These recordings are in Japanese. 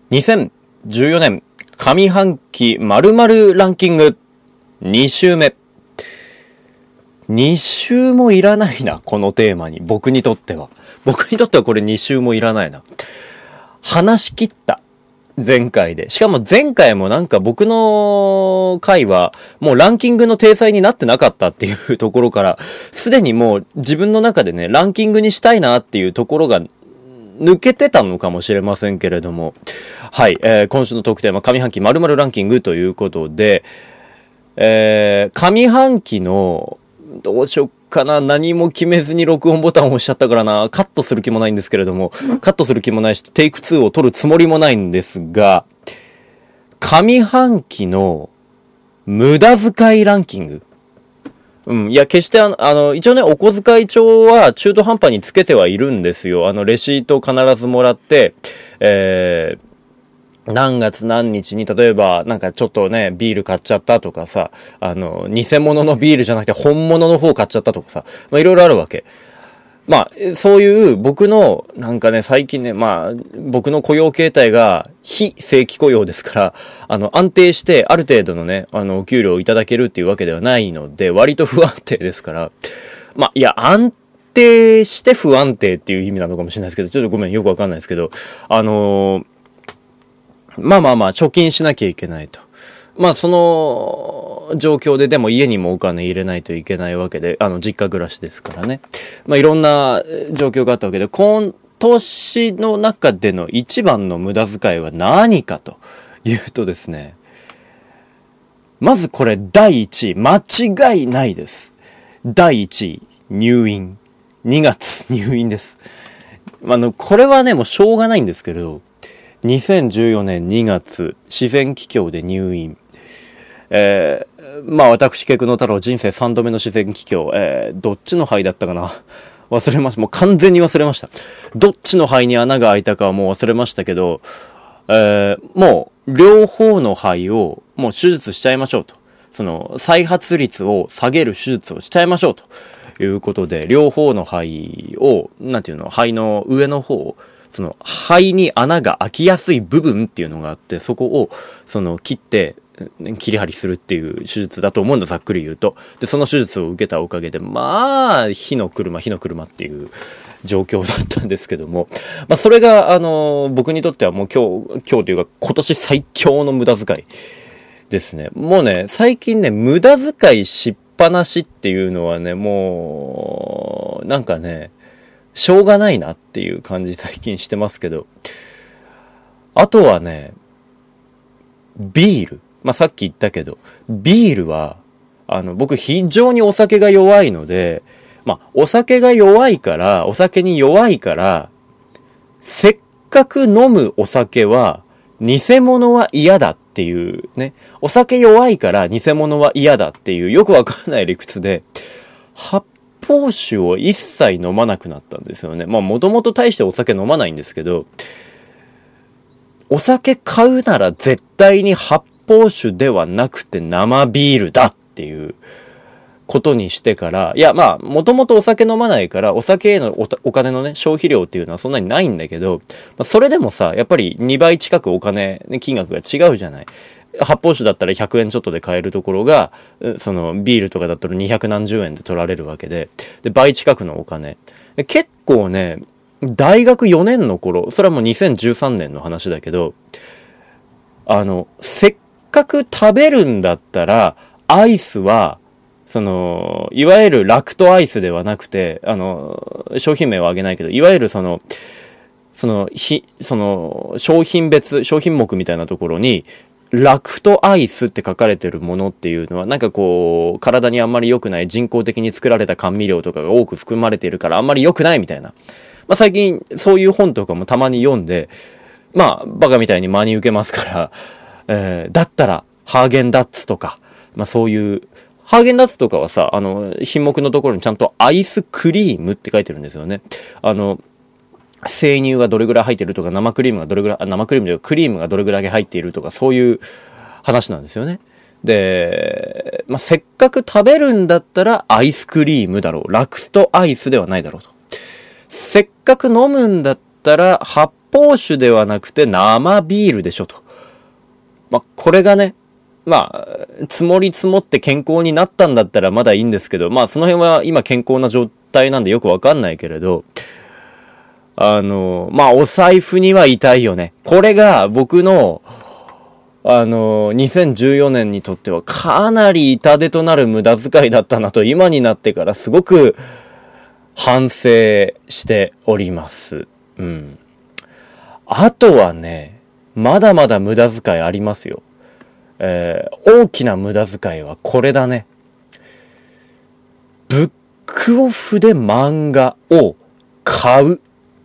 2014年上半期〇〇ランキング2週目。2週もいらないな、このテーマに。僕にとってはこれ2週もいらないな。話し切った。前回で。しかも前回もなんか僕の回はもうランキングの体裁になってなかったっていうところから、すでにもう自分の中でね、ランキングにしたいなっていうところが抜けてたのかもしれませんけれども。はい、今週のトークテーマ、上半期〇〇ランキングということで、上半期の、どうしよっかな、何も決めずに録音ボタンを押しちゃったからな、カットする気もないんですけれども、カットする気もないし、テイク2を取るつもりもないんですが、上半期の無駄遣いランキング。いや、決して一応ね、お小遣い帳は中途半端につけてはいるんですよ。レシートを必ずもらって、何月何日に、例えば、なんかちょっとね、ビール買っちゃったとかさ、偽物のビールじゃなくて本物の方買っちゃったとかさ、いろいろあるわけ。そういう僕の、なんかね、最近ね、僕の雇用形態が非正規雇用ですから、安定してある程度のね、お給料をいただけるっていうわけではないので、割と不安定ですから、いや、安定して不安定っていう意味なのかもしれないですけど、ちょっとごめん、よくわかんないですけど、貯金しなきゃいけないと。その状況ででも家にもお金入れないといけないわけで、実家暮らしですからね。いろんな状況があったわけで、今年の中での一番の無駄遣いは何かというとですね、まずこれ第1位、間違いないです。第1位、入院。2月、入院です。これはね、もうしょうがないんですけど、2014年2月、自然気胸で入院。私、ケクノ太郎人生3度目の自然気胸。どっちの肺だったかな忘れました。もう完全に忘れました。どっちの肺に穴が開いたかはもう忘れましたけど、もう、両方の肺をもう手術しちゃいましょうと。その、再発率を下げる手術をしちゃいましょうということで、両方の肺を、肺の上の方、その肺に穴が開きやすい部分っていうのがあって、そこを切って切り張りするっていう手術だと思うんだ、ざっくり言うと。でその手術を受けたおかげで火の車っていう状況だったんですけども、それが僕にとってはもう今日というか今年最強の無駄遣いですね。もうね、最近ね、無駄遣いしっぱなしっていうのはね、もうなんかね、しょうがないなっていう感じ最近してますけど。あとはね、ビール。さっき言ったけど、ビールは、僕非常にお酒が弱いので、お酒に弱いから、せっかく飲むお酒は、偽物は嫌だっていうね。お酒弱いから偽物は嫌だっていうよくわかんない理屈で、発泡酒を一切飲まなくなったんですよね。もともと大してお酒飲まないんですけど、お酒買うなら絶対に発泡酒ではなくて生ビールだっていうことにしてから、いやもともとお酒飲まないから、お酒へのお金のね、消費量っていうのはそんなにないんだけど、それでもさ、やっぱり2倍近くお金、ね、金額が違うじゃない。発泡酒だったら100円ちょっとで買えるところが、そのビールとかだったら200何十円で取られるわけで、倍近くのお金。結構ね、大学4年の頃、それはもう2013年の話だけど、せっかく食べるんだったら、アイスは、いわゆるラクトアイスではなくて、商品名は挙げないけど、いわゆる商品目みたいなところに、ラクトアイスって書かれてるものっていうのは、なんかこう、体にあんまり良くない人工的に作られた甘味料とかが多く含まれているからあんまり良くないみたいな。最近そういう本とかもたまに読んで、バカみたいに真に受けますから、だったら、ハーゲンダッツとか、そういう、ハーゲンダッツとかはさ、品目のところにちゃんとアイスクリームって書いてるんですよね。生乳がどれぐらい入ってるとか、生クリームがどれぐらい、生クリームというかクリームがどれぐらい入っているとか、そういう話なんですよね。で、せっかく食べるんだったらアイスクリームだろう。ラクトアイスではないだろうと。せっかく飲むんだったら発泡酒ではなくて生ビールでしょと。これがね、積もり積もって健康になったんだったらまだいいんですけど、その辺は今健康な状態なんでよくわかんないけれど、お財布には痛いよね。これが僕の、2014年にとってはかなり痛手となる無駄遣いだったなと、今になってからすごく反省しております。あとはね、まだまだ無駄遣いありますよ。大きな無駄遣いはこれだね。ブックオフで漫画を買う。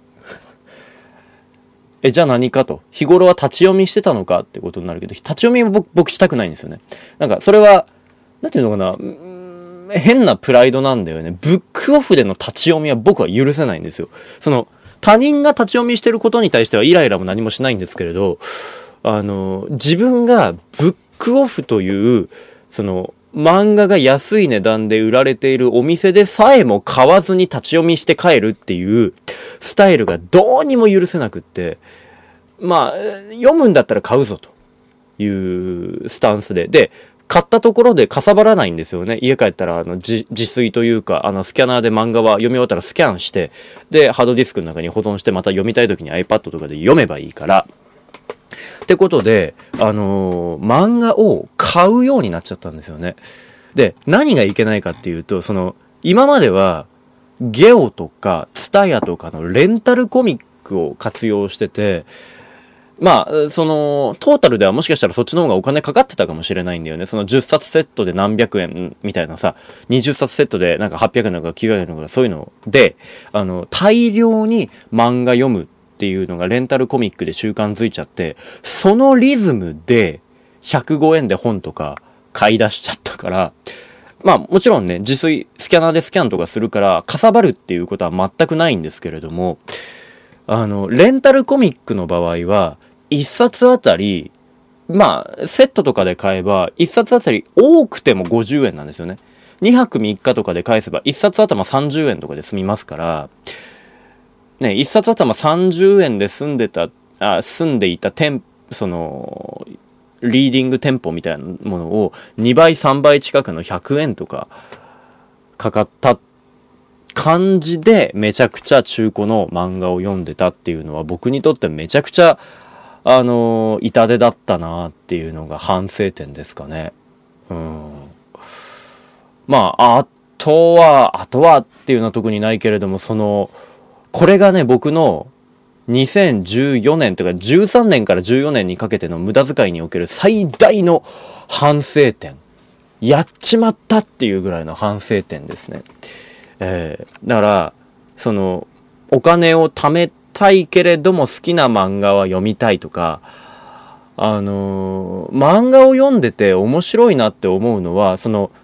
じゃあ何かと。日頃は立ち読みしてたのかってことになるけど、立ち読みは僕したくないんですよね。それは、なんていうのかな、変なプライドなんだよね。ブックオフでの立ち読みは僕は許せないんですよ。他人が立ち読みしてることに対してはイライラも何もしないんですけれど、自分がブックオフという、漫画が安い値段で売られているお店でさえも買わずに立ち読みして帰るっていうスタイルがどうにも許せなくって、読むんだったら買うぞというスタンスで、買ったところでかさばらないんですよね。家帰ったら自炊というか、スキャナーで漫画は読み終わったらスキャンして、で、ハードディスクの中に保存してまた読みたい時に iPad とかで読めばいいから、ってことで、漫画を買うようになっちゃったんですよね。で、何がいけないかっていうと、今までは、ゲオとか、ツタヤとかのレンタルコミックを活用してて、トータルではもしかしたらそっちの方がお金かかってたかもしれないんだよね。10冊セットで何百円みたいなさ、20冊セットで800円とか900円とかそういうので、大量に漫画読むっていうのがレンタルコミックで習慣づいちゃって、そのリズムで105円で本とか買い出しちゃったから、もちろんね、自炊、スキャナーでスキャンとかするから、かさばるっていうことは全くないんですけれども、レンタルコミックの場合は、1冊あたり、セットとかで買えば、1冊あたり多くても50円なんですよね。2泊3日とかで返せば、1冊頭30円とかで済みますから、ね、1冊頭30円で住んでいたリーディング店舗みたいなものを2倍3倍近くの100円とかかかった感じでめちゃくちゃ中古の漫画を読んでたっていうのは僕にとってめちゃくちゃ痛手だったなっていうのが反省点ですかね。あとはっていうのは特にないけれども、これがね、僕の2014年とか13年から14年にかけての無駄遣いにおける最大の反省点。やっちまったっていうぐらいの反省点ですね。だから、お金を貯めたいけれども好きな漫画は読みたいとか、漫画を読んでて面白いなって思うのは、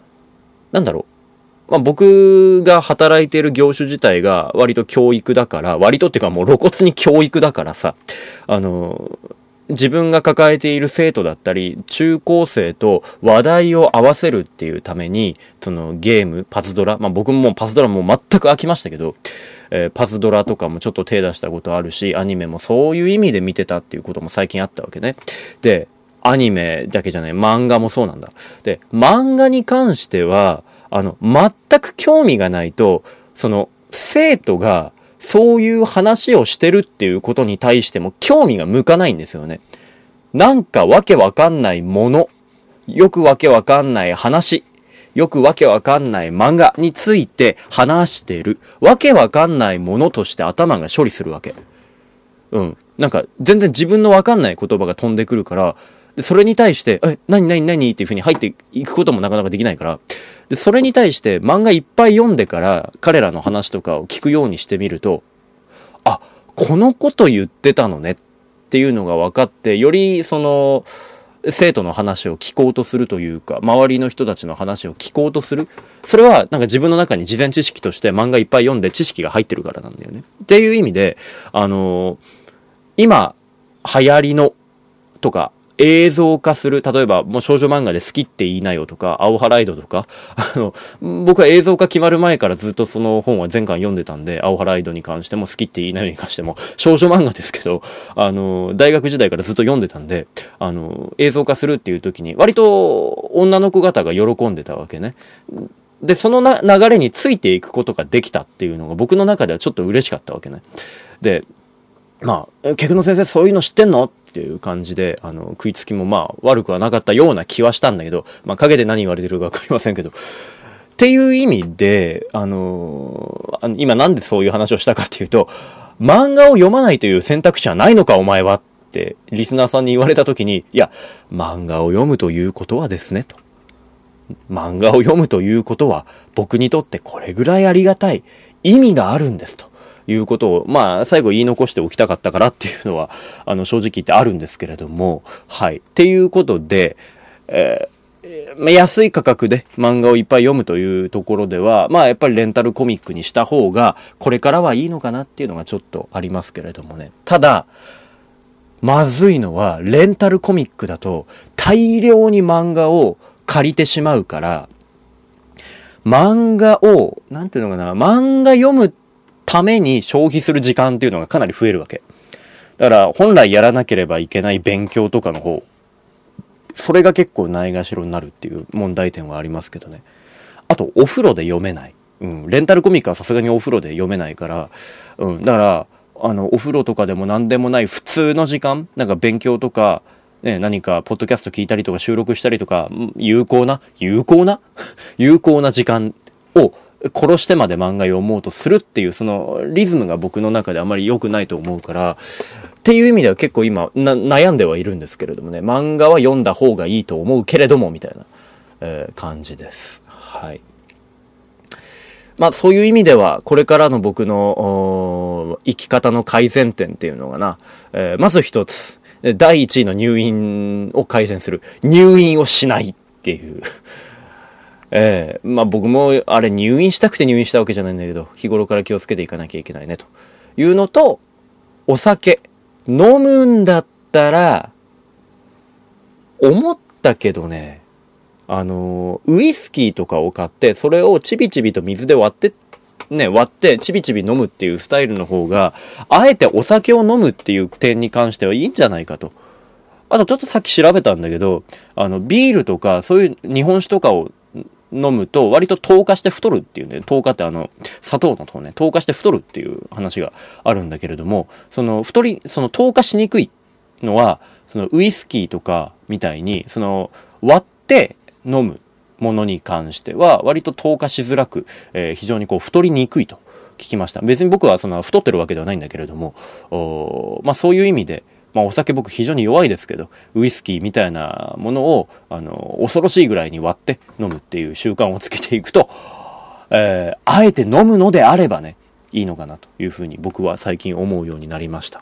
僕が働いている業種自体が割と教育だから、割とっていうかもう露骨に教育だからさ、自分が抱えている生徒だったり、中高生と話題を合わせるっていうために、ゲーム、パズドラ、僕ももうパズドラもう全く飽きましたけど、パズドラとかもちょっと手出したことあるし、アニメもそういう意味で見てたっていうことも最近あったわけね。で、アニメだけじゃない、漫画もそうなんだ。で、漫画に関しては、全く興味がないと、生徒がそういう話をしてるっていうことに対しても興味が向かないんですよね。なんかわけわかんないもの、よくわけわかんない話、よくわけわかんない漫画について話している。わけわかんないものとして頭が処理するわけ。全然自分のわかんない言葉が飛んでくるから、それに対して、何っていう風に入っていくこともなかなかできないから、で、それに対して漫画いっぱい読んでから彼らの話とかを聞くようにしてみると、このこと言ってたのねっていうのが分かって、より生徒の話を聞こうとするというか、周りの人たちの話を聞こうとする。それは自分の中に事前知識として漫画いっぱい読んで知識が入ってるからなんだよね。っていう意味で、今流行りのとか、 映像化する、例えばもう少女漫画で好きって言いなよとか、アオハライドとか、僕は映像化決まる前からずっとその本は全巻読んでたんで、アオハライドに関しても好きって言いなよに関しても、少女漫画ですけど、大学時代からずっと読んでたんで、映像化するっていう時に、割と女の子方が喜んでたわけね。で、その流れについていくことができたっていうのが僕の中ではちょっと嬉しかったわけね。で、まあ、ケクノ先生そういうの知ってんのっていう感じで、食いつきもまあ悪くはなかったような気はしたんだけど、まあ陰で何言われてるかわかりませんけど、っていう意味で、今なんでそういう話をしたかっていうと、漫画を読まないという選択肢はないのかお前はってリスナーさんに言われた時に、いや、漫画を読むということはですね、と。漫画を読むということは僕にとってこれぐらいありがたい意味があるんですということを、まあ最後言い残しておきたかったからっていうのは正直言ってあるんですけれども、はい。っていうことで、安い価格で漫画をいっぱい読むというところでは、まあやっぱりレンタルコミックにした方がこれからはいいのかなっていうのがちょっとありますけれどもね。ただ、まずいのはレンタルコミックだと大量に漫画を借りてしまうから、漫画を、なんていうのかな、漫画読むために消費する時間っていうのがかなり増えるわけ。だから本来やらなければいけない勉強とかの方、それが結構ないがしろになるっていう問題点はありますけどね。あと、お風呂で読めない。レンタルコミックはさすがにお風呂で読めないから、だから、お風呂とかでも何でもない普通の時間、なんか勉強とか、ね、何かポッドキャスト聞いたりとか収録したりとか、有効な時間を殺してまで漫画読もうとするっていうそのリズムが僕の中であまり良くないと思うから、っていう意味では結構今悩んではいるんですけれどもね、漫画は読んだ方がいいと思うけれどもみたいな、感じです。はい。まあそういう意味ではこれからの僕の生き方の改善点っていうのがな、まず一つ。第一位の入院を改善する。入院をしないっていう。まあ僕もあれ入院したくて入院したわけじゃないんだけど、日頃から気をつけていかなきゃいけないねというのと、お酒。飲むんだったら、思ったけどね、ウイスキーとかを買って、それをちびちびと水で割ってちびちび飲むっていうスタイルの方が、あえてお酒を飲むっていう点に関してはいいんじゃないかと。あとちょっとさっき調べたんだけど、ビールとかそういう日本酒とかを飲むと割と糖化して太るっていうね、糖化って砂糖の糖ね、糖化して太るっていう話があるんだけれども、その糖化しにくいのは、そのウイスキーとかみたいに、割って飲むものに関しては割と糖化しづらく、非常に太りにくいと聞きました。別に僕は太ってるわけではないんだけれども、まあそういう意味で、まあお酒僕非常に弱いですけど、ウイスキーみたいなものを恐ろしいぐらいに割って飲むっていう習慣をつけていくと、あえて飲むのであればね、いいのかなというふうに僕は最近思うようになりました。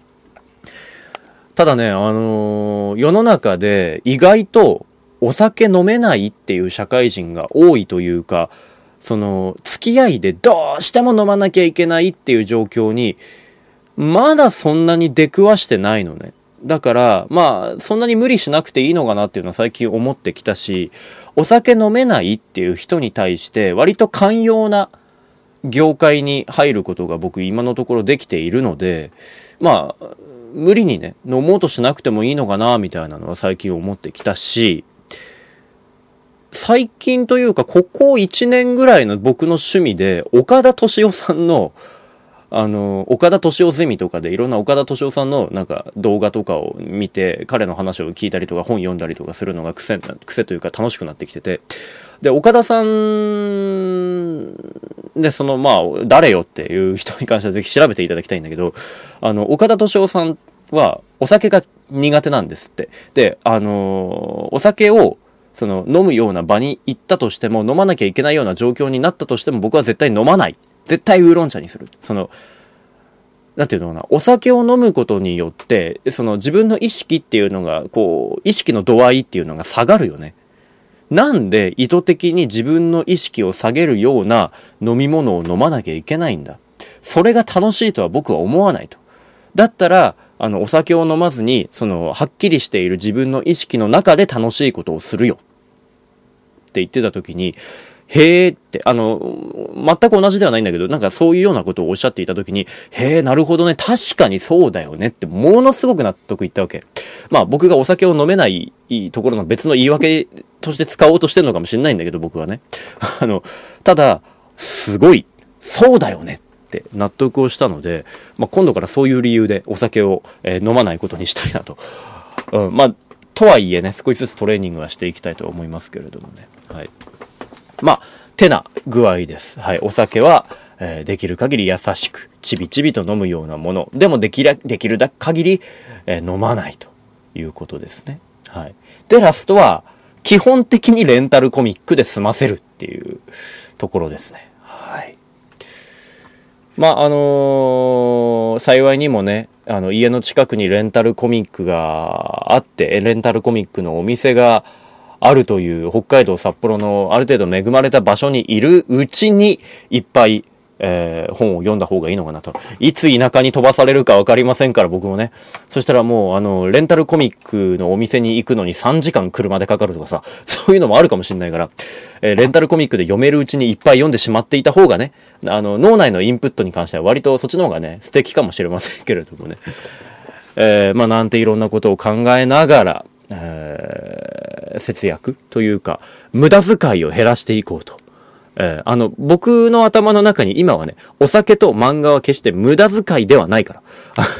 ただね、世の中で意外とお酒飲めないっていう社会人が多いというか、付き合いでどうしても飲まなきゃいけないっていう状況に、まだそんなに出くわしてないのね。だから、まあ、そんなに無理しなくていいのかなっていうのは最近思ってきたし、お酒飲めないっていう人に対して割と寛容な業界に入ることが僕今のところできているので、まあ、無理にね、飲もうとしなくてもいいのかなみたいなのは最近思ってきたし、最近というかここ1年ぐらいの僕の趣味で岡田敏夫さんの岡田敏夫ゼミとかでいろんな岡田敏夫さんのなんか動画とかを見て彼の話を聞いたりとか本読んだりとかするのが癖というか楽しくなってきてて、で岡田さんでまあ誰よっていう人に関してはぜひ調べていただきたいんだけど、岡田敏夫さんはお酒が苦手なんですって。でお酒を飲むような場に行ったとしても、飲まなきゃいけないような状況になったとしても僕は絶対飲まない。絶対ウーロン茶にする。なんていうのかな、お酒を飲むことによって、自分の意識っていうのが、意識の度合いっていうのが下がるよね。なんで意図的に自分の意識を下げるような飲み物を飲まなきゃいけないんだ。それが楽しいとは僕は思わないと。だったら、 お酒を飲まずに、はっきりしている自分の意識の中で楽しいことをするよ。って言ってた時に、へーって、全く同じではないんだけど、なんかそういうようなことをおっしゃっていた時に、へー、なるほどね、確かにそうだよねって、ものすごく納得いったわけ。まあ僕がお酒を飲めないところの別の言い訳として使おうとしてるのかもしれないんだけど、僕はね。ただ、すごい、そうだよねって納得をしたので、まあ今度からそういう理由でお酒を、飲まないことにしたいなと。まあ、とはいえね、少しずつトレーニングはしていきたいと思いますけれどもね。はい。まあ、てな具合です。はい。お酒は、できる限り優しく、ちびちびと飲むようなもの。でもできる限り、飲まないということですね。はい。で、ラストは、基本的にレンタルコミックで済ませるっていうところですね。はい。まあ、幸いにもね、家の近くにレンタルコミックがあって、レンタルコミックのお店があるという北海道札幌のある程度恵まれた場所にいるうちにいっぱい、本を読んだ方がいいのかなと。いつ田舎に飛ばされるかわかりませんから僕もね。そしたらもうレンタルコミックのお店に行くのに3時間車でかかるとかさ、そういうのもあるかもしれないから、レンタルコミックで読めるうちにいっぱい読んでしまっていた方がね、脳内のインプットに関しては割とそっちの方がね、素敵かもしれませんけれどもね。まあなんていろんなことを考えながら、節約というか、無駄遣いを減らしていこうと。僕の頭の中に今はね、お酒と漫画は決して無駄遣いではないから。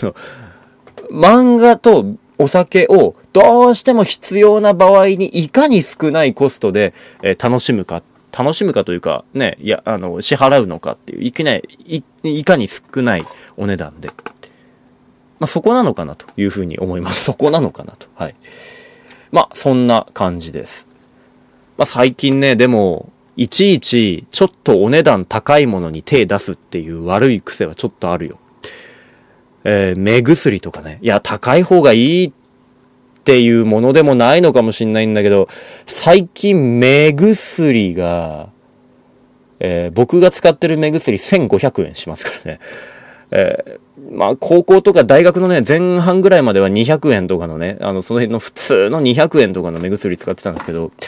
漫画とお酒をどうしても必要な場合にいかに少ないコストで、楽しむかというか、ね、支払うのかっていう、いかに少ないお値段で。まあ、そこなのかなというふうに思います。そこなのかなと。はい。まあ、そんな感じです。まあ、最近ね、でも、いちいち、ちょっとお値段高いものに手出すっていう悪い癖はちょっとあるよ。目薬とかね。いや、高い方がいいっていうものでもないのかもしんないんだけど、最近目薬が、僕が使ってる目薬1500円しますからね。まあ、高校とか大学のね、前半ぐらいまでは200円とかのね、その辺の普通の200円とかの目薬使ってたんですけど、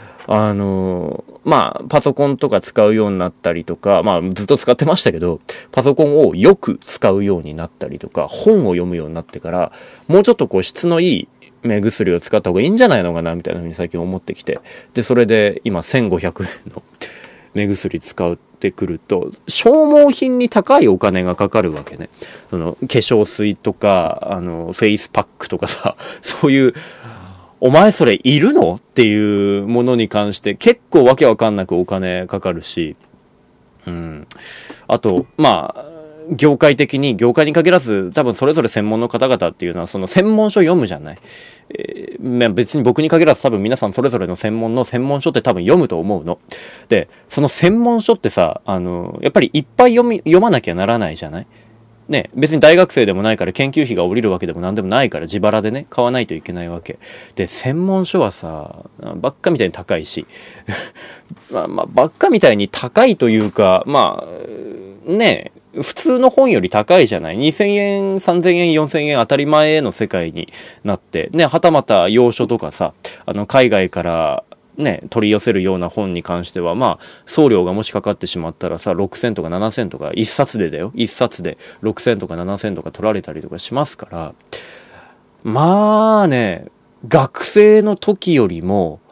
まあ、パソコンとか使うようになったりとか、まあ、ずっと使ってましたけど、パソコンをよく使うようになったりとか、本を読むようになってから、もうちょっとこう質のいい目薬を使った方がいいんじゃないのかな、みたいな風に最近思ってきて。で、それで今1500円の目薬使ってくると、消耗品に高いお金がかかるわけね。化粧水とか、フェイスパックとかさ、そういう、お前それいるのっていうものに関して結構わけわかんなくお金かかるし、あと、まあ、業界に限らず多分それぞれ専門の方々っていうのはその専門書読むじゃない。別に僕に限らず多分皆さんそれぞれの専門書って多分読むと思うの。で、その専門書ってさ、やっぱりいっぱい読まなきゃならないじゃない。ね、別に大学生でもないから研究費が下りるわけでも何でもないから自腹でね、買わないといけないわけ。で、専門書はさ、ばっかみたいに高いし。まあ、ばっかみたいに高いというか、まあ、ね、普通の本より高いじゃない。2000円、3000円、4000円当たり前の世界になって、ね、はたまた洋書とかさ、海外からね、取り寄せるような本に関しては、まあ、送料がもしかかってしまったらさ、6000とか7000とか、一冊で6000とか7000とか取られたりとかしますから、まあね、学生の時よりも、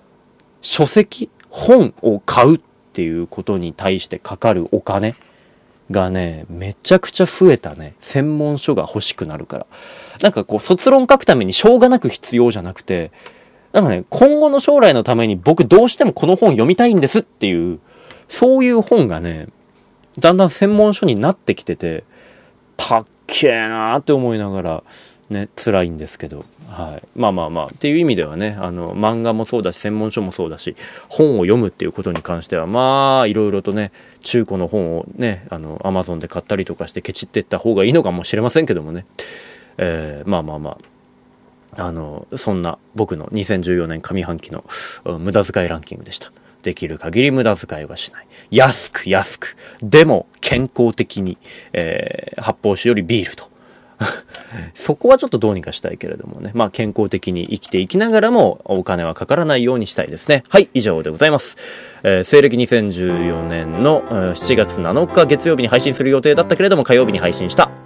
本を買うっていうことに対してかかるお金がね、めちゃくちゃ増えたね。専門書が欲しくなるから。なんかこう、卒論書くためにしょうがなく必要じゃなくて、なんかね、今後の将来のために僕どうしてもこの本読みたいんですっていう、そういう本がね、だんだん専門書になってきてて、たっけーなーって思いながら、ね、辛いんですけど、はい。まあ、っていう意味ではね、漫画もそうだし、専門書もそうだし、本を読むっていうことに関しては、まあ、いろいろとね、中古の本をね、Amazon で買ったりとかしてケチっていった方がいいのかもしれませんけどもね。まあ。そんな僕の2014年上半期の無駄遣いランキングでした。できる限り無駄遣いはしない。安く。でも健康的に、発泡酒よりビールと。 そこはちょっとどうにかしたいけれどもね。まあ健康的に生きていきながらもお金はかからないようにしたいですね。はい、以上でございます。西暦2014年の7月7日月曜日に配信する予定だったけれども火曜日に配信した